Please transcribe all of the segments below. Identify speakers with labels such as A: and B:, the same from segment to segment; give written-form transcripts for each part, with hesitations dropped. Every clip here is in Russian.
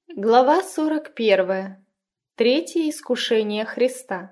A: Глава 41. Третье искушение Христа.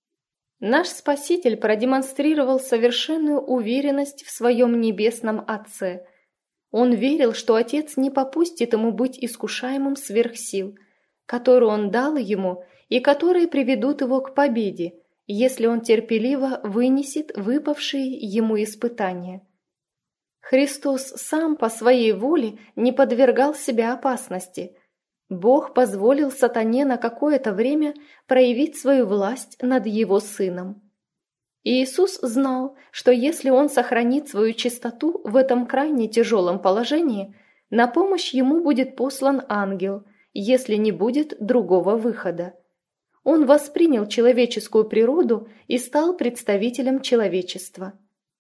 A: Наш Спаситель продемонстрировал совершенную уверенность в своем небесном Отце. Он верил, что Отец не попустит ему быть искушаемым сверх сил, которые Он дал ему и которые приведут его к победе, если он терпеливо вынесет выпавшие ему испытания. Христос сам по своей воле не подвергал себя опасности. Бог позволил сатане на какое-то время проявить свою власть над его сыном. Иисус знал, что если он сохранит свою чистоту в этом крайне тяжелом положении, на помощь ему будет послан ангел, если не будет другого выхода. Он воспринял человеческую природу и стал представителем человечества.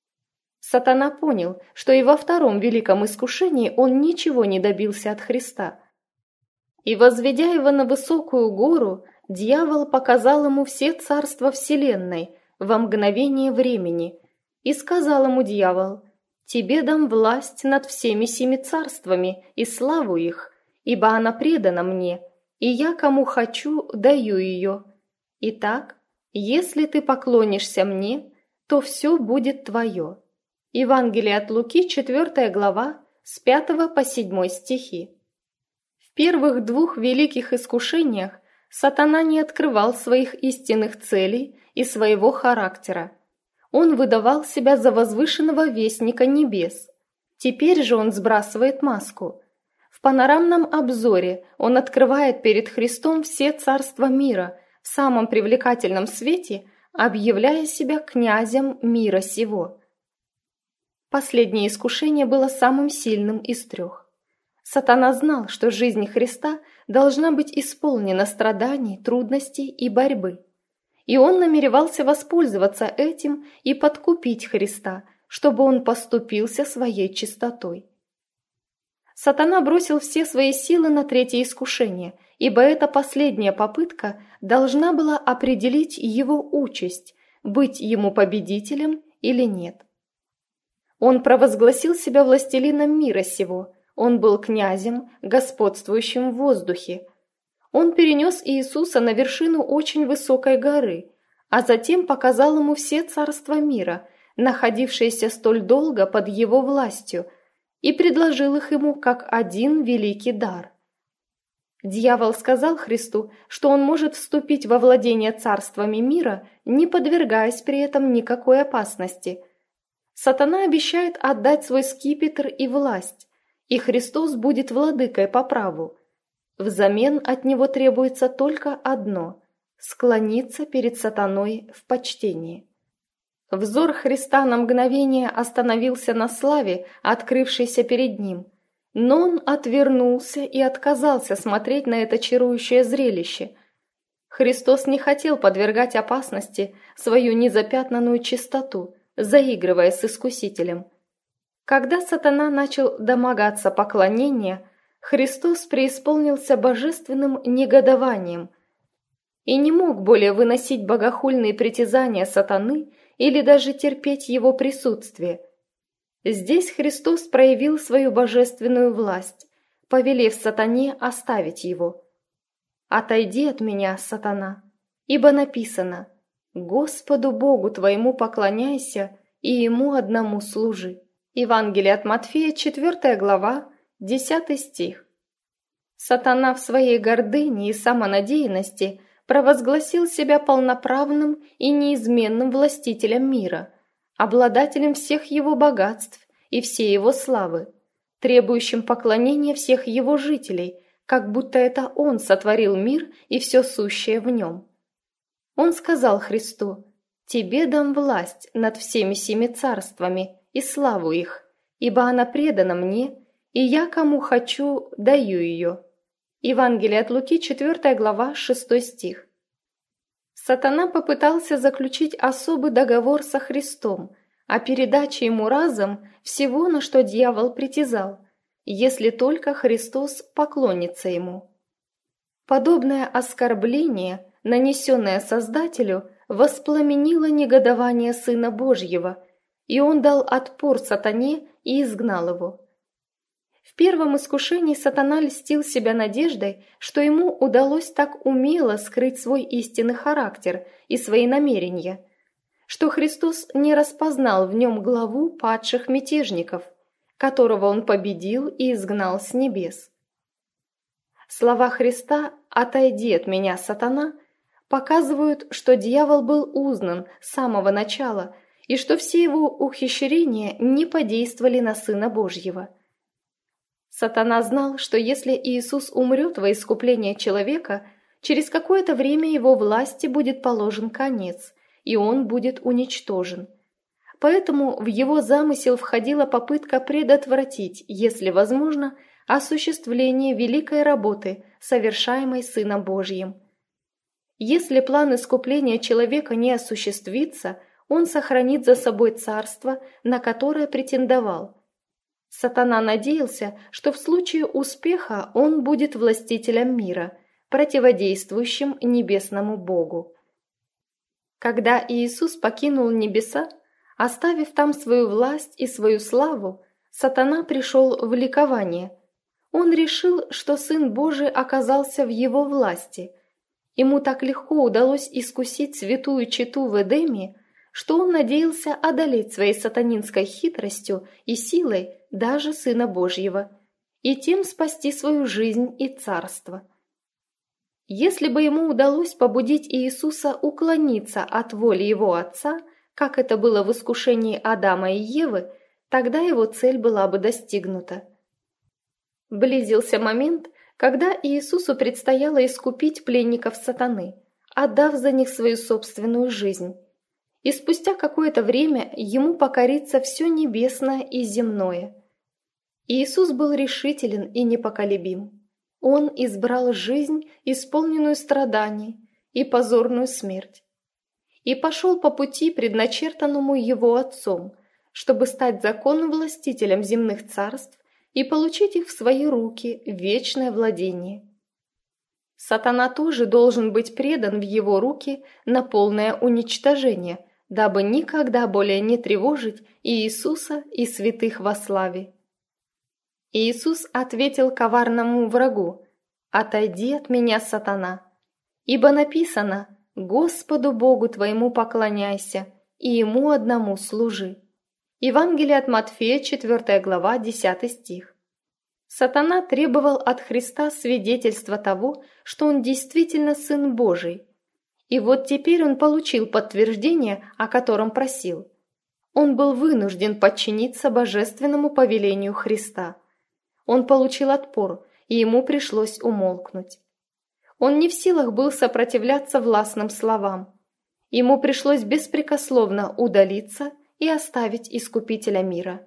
A: Сатана понял, что и во втором великом искушении он ничего не добился от Христа. И, возведя его на высокую гору, дьявол показал ему все царства вселенной во мгновение времени, и сказал ему дьявол: «Тебе дам власть над всеми семи царствами и славу их, ибо она предана мне, и я кому хочу даю ее. Итак, если ты поклонишься мне, то все будет твое». Евангелие от Луки, 4 глава, с 5 по 7 стихи. В первых двух великих искушениях сатана не открывал своих истинных целей и своего характера. Он выдавал себя за возвышенного вестника небес. Теперь же он сбрасывает маску. В панорамном обзоре он открывает перед Христом все царства мира в самом привлекательном свете, объявляя себя князем мира сего. Последнее искушение было самым сильным из трех. Сатана знал, что жизнь Христа должна быть исполнена страданий, трудностей и борьбы. И он намеревался воспользоваться этим и подкупить Христа, чтобы он поступился своей чистотой. Сатана бросил все свои силы на третье искушение, ибо эта последняя попытка должна была определить его участь, быть ему победителем или нет. Он провозгласил себя властелином мира сего. Он был князем, господствующим в воздухе. Он перенес Иисуса на вершину очень высокой горы, а затем показал ему все царства мира, находившиеся столь долго под его властью, и предложил их ему как один великий дар. Дьявол сказал Христу, что он может вступить во владение царствами мира, не подвергаясь при этом никакой опасности. Сатана обещает отдать свой скипетр и власть, и Христос будет владыкой по праву. Взамен от него требуется только одно – склониться перед сатаной в почтении. Взор Христа на мгновение остановился на славе, открывшейся перед ним, но он отвернулся и отказался смотреть на это чарующее зрелище. Христос не хотел подвергать опасности свою незапятнанную чистоту, заигрывая с искусителем. Когда сатана начал домогаться поклонения, Христос преисполнился божественным негодованием и не мог более выносить богохульные притязания сатаны или даже терпеть его присутствие. Здесь Христос проявил свою божественную власть, повелев сатане оставить его. «Отойди от меня, сатана, ибо написано: Господу Богу твоему поклоняйся и Ему одному служи». Евангелие от Матфея, 4 глава, 10 стих. Сатана в своей гордыне и самонадеянности провозгласил себя полноправным и неизменным властителем мира, обладателем всех его богатств и всей его славы, требующим поклонения всех его жителей, как будто это он сотворил мир и все сущее в нем. Он сказал Христу: «Тебе дам власть над всеми семи царствами и славу их, ибо она предана мне, и я кому хочу даю ее». Евангелие от Луки, 4 глава, 6 стих. Сатана попытался заключить особый договор со Христом о передаче ему разом всего, на что дьявол притязал, если только Христос поклонится ему. Подобное оскорбление, нанесенное Создателю, воспламенило негодование Сына Божьего, и он дал отпор сатане и изгнал его. В первом искушении сатана льстил себя надеждой, что ему удалось так умело скрыть свой истинный характер и свои намерения, что Христос не распознал в нем главу падших мятежников, которого он победил и изгнал с небес. Слова Христа «Отойди от меня, сатана» показывают, что дьявол был узнан с самого начала и что все его ухищрения не подействовали на Сына Божьего. Сатана знал, что если Иисус умрет во искупление человека, через какое-то время его власти будет положен конец, и он будет уничтожен. Поэтому в его замысел входила попытка предотвратить, если возможно, осуществление великой работы, совершаемой Сыном Божьим. Если план искупления человека не осуществится, он сохранит за собой царство, на которое претендовал. Сатана надеялся, что в случае успеха он будет властителем мира, противодействующим небесному Богу. Когда Иисус покинул небеса, оставив там свою власть и свою славу, сатана пришел в ликование. Он решил, что Сын Божий оказался в его власти. Ему так легко удалось искусить святую чету в Эдеме, что он надеялся одолеть своей сатанинской хитростью и силой даже Сына Божьего, и тем спасти свою жизнь и царство. Если бы ему удалось побудить Иисуса уклониться от воли его Отца, как это было в искушении Адама и Евы, тогда его цель была бы достигнута. Близился момент, когда Иисусу предстояло искупить пленников сатаны, отдав за них свою собственную жизнь. И спустя какое-то время ему покорится все небесное и земное. Иисус был решителен и непоколебим. Он избрал жизнь, исполненную страданий, и позорную смерть. И пошел по пути, предначертанному его Отцом, чтобы стать законным властителем земных царств и получить их в свои руки в вечное владение. Сатана тоже должен быть предан в его руки на полное уничтожение, дабы никогда более не тревожить и Иисуса, и святых во славе. Иисус ответил коварному врагу: «Отойди от меня, сатана, ибо написано: Господу Богу твоему поклоняйся, и Ему одному служи». Евангелие от Матфея, 4 глава, 10 стих. Сатана требовал от Христа свидетельства того, что он действительно Сын Божий. И вот теперь он получил подтверждение, о котором просил. Он был вынужден подчиниться божественному повелению Христа. Он получил отпор, и ему пришлось умолкнуть. Он не в силах был сопротивляться властным словам. Ему пришлось беспрекословно удалиться и оставить Искупителя мира.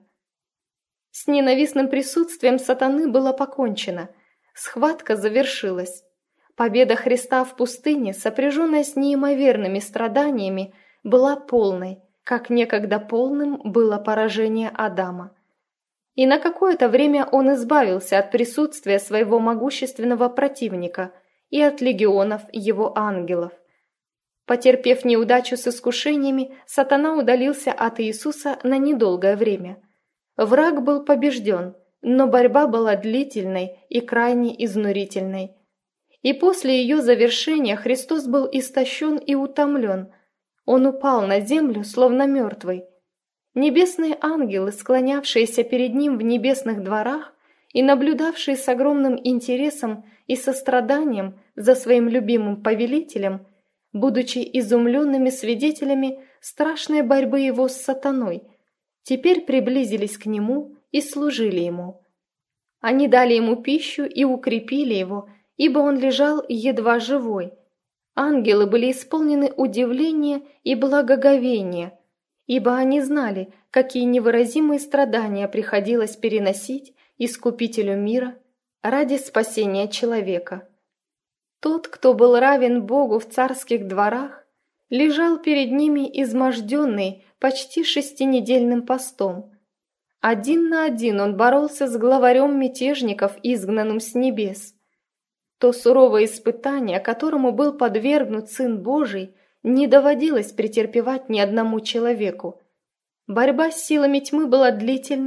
A: С ненавистным присутствием сатаны было покончено. Схватка завершилась. Победа Христа в пустыне, сопряженная с неимоверными страданиями, была полной, как некогда полным было поражение Адама. И на какое-то время он избавился от присутствия своего могущественного противника и от легионов его ангелов. Потерпев неудачу с искушениями, сатана удалился от Иисуса на недолгое время. Враг был побежден, но борьба была длительной и крайне изнурительной. И после ее завершения Христос был истощен и утомлен. Он упал на землю, словно мертвый. Небесные ангелы, склонявшиеся перед ним в небесных дворах и наблюдавшие с огромным интересом и состраданием за своим любимым повелителем, будучи изумленными свидетелями страшной борьбы его с сатаной, теперь приблизились к нему и служили ему. Они дали ему пищу и укрепили его, ибо он лежал едва живой. Ангелы были исполнены удивления и благоговения, ибо они знали, какие невыразимые страдания приходилось переносить Искупителю мира ради спасения человека. Тот, кто был равен Богу в царских дворах, лежал перед ними изможденный почти 6-недельным постом. Один на один он боролся с главарем мятежников, изгнанным с небес. То суровое испытание, которому был подвергнут Сын Божий, не доводилось претерпевать ни одному человеку. Борьба с силами тьмы была длительной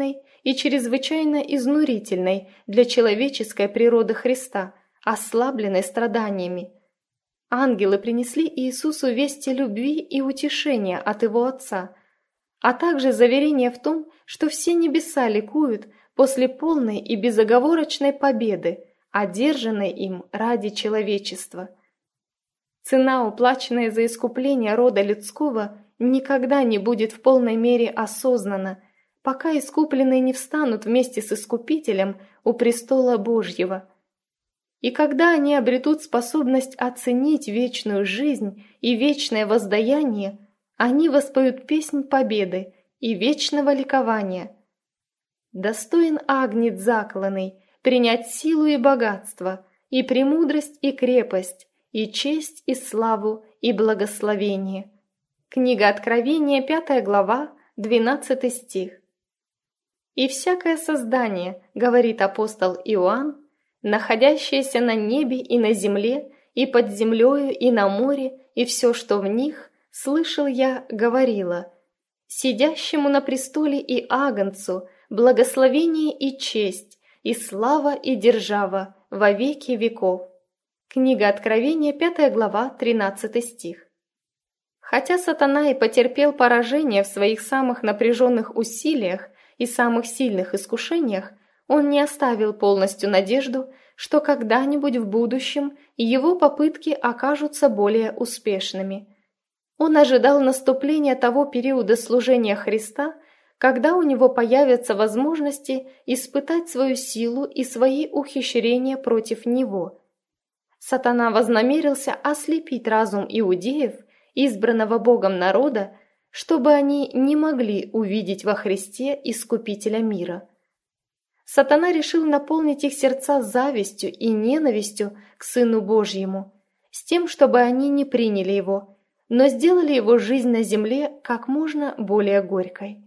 A: и чрезвычайно изнурительной для человеческой природы Христа, ослабленной страданиями. Ангелы принесли Иисусу вести любви и утешения от Его Отца, а также заверение в том, что все небеса ликуют после полной и безоговорочной победы, одержанной им ради человечества. Цена, уплаченная за искупление рода людского, никогда не будет в полной мере осознана, пока искупленные не встанут вместе с Искупителем у престола Божьего. И когда они обретут способность оценить вечную жизнь и вечное воздаяние, они воспоют песнь победы и вечного ликования. Достоин агнец закланный принять силу и богатство, и премудрость и крепость, и честь и славу и благословение. Книга Откровения, 5 глава, 12 стих. «И всякое создание, — говорит апостол Иоанн, — находящееся на небе и на земле, и под землею, и на море, и все, что в них, слышал я, говорила: сидящему на престоле и агнцу благословение и честь, и слава и держава во веки веков». Книга Откровения, 5 глава, 13 стих. Хотя сатана и потерпел поражение в своих самых напряженных усилиях и самых сильных искушениях, он не оставил полностью надежду, что когда-нибудь в будущем его попытки окажутся более успешными. Он ожидал наступления того периода служения Христа, когда у него появятся возможности испытать свою силу и свои ухищрения против него. Сатана вознамерился ослепить разум иудеев, избранного Богом народа, чтобы они не могли увидеть во Христе Искупителя мира. Сатана решил наполнить их сердца завистью и ненавистью к Сыну Божьему, с тем, чтобы они не приняли Его, но сделали Его жизнь на земле как можно более горькой.